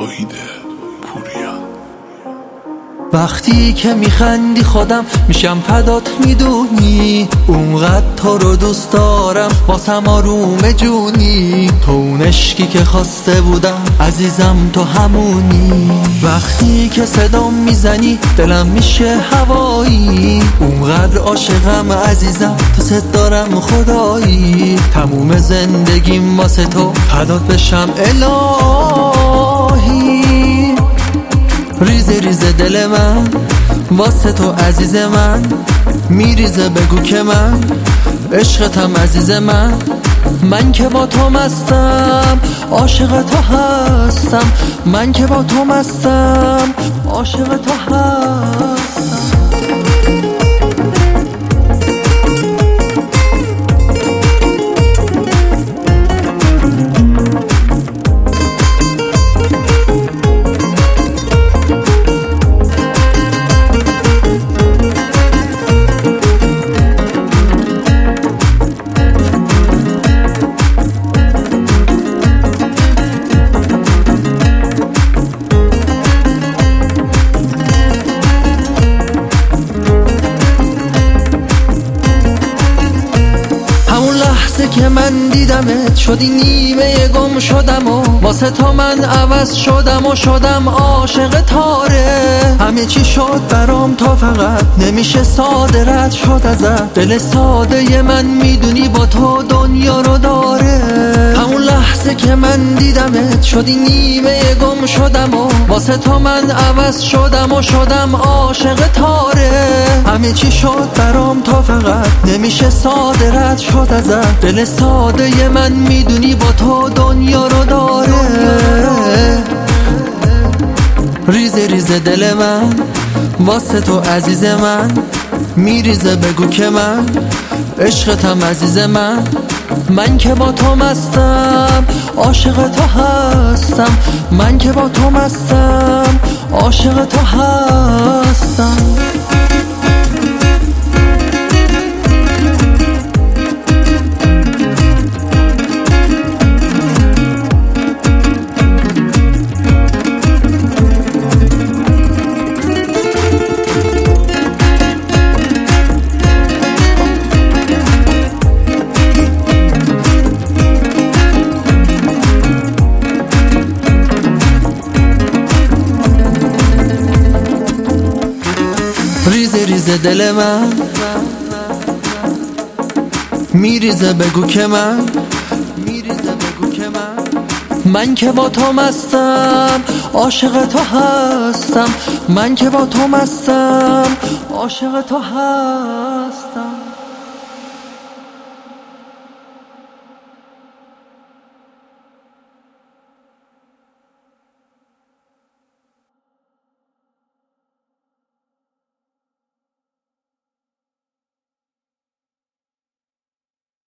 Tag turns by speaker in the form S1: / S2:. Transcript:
S1: توحید پوریا.
S2: وقتی که میخندی خودم میشم فدات، میدونی اونقدر تو رو دوست دارم، واسم آروم جونی، تو اون عشقی که خواسته بودم عزیزم، تو همونی. وقتی که صدام میزنی دلم میشه هوایی، اونقدر عاشقم عزیزم، تو ست دارم خدایی، تموم زندگیم واسه تو فدات بشم الهی. ریزه ریزه دل من واسه تو عزیز من، میریزه بگو که من عشقتم عزیز من. من که با تو مستم عاشق تو هستم، من که با تو مستم عاشق تو هستم. که من دیدمت شدی نیمه گم شدم و واسه تو من عوض شدم و شدم عاشق تاره. همه چی شد برام تا فقط نمیشه ساده رد شد ازت، دل ساده من میدونی با تو دنیا رو داره. همون لحظه که من دیدمت شدی نیمه گم شدم و واسه تو من عوض شدم و شدم عاشق تاره. همه چی شد برام تا فقط نمیشه ساده رد شد ازت، دل ساده من میدونی با تو دنیا رو داره. ریزه ریزه دل من واسه تو عزیز من، میریزه بگو که من عشقتم عزیز من. من که با تو مستم عاشق تو هستم، من که با تو مستم عاشق تو هستم. ریزه ریزه دل من میریزه بگو که من من که با تو مستم عاشق تو هستم، من که با تو مستم عاشق تو هستم.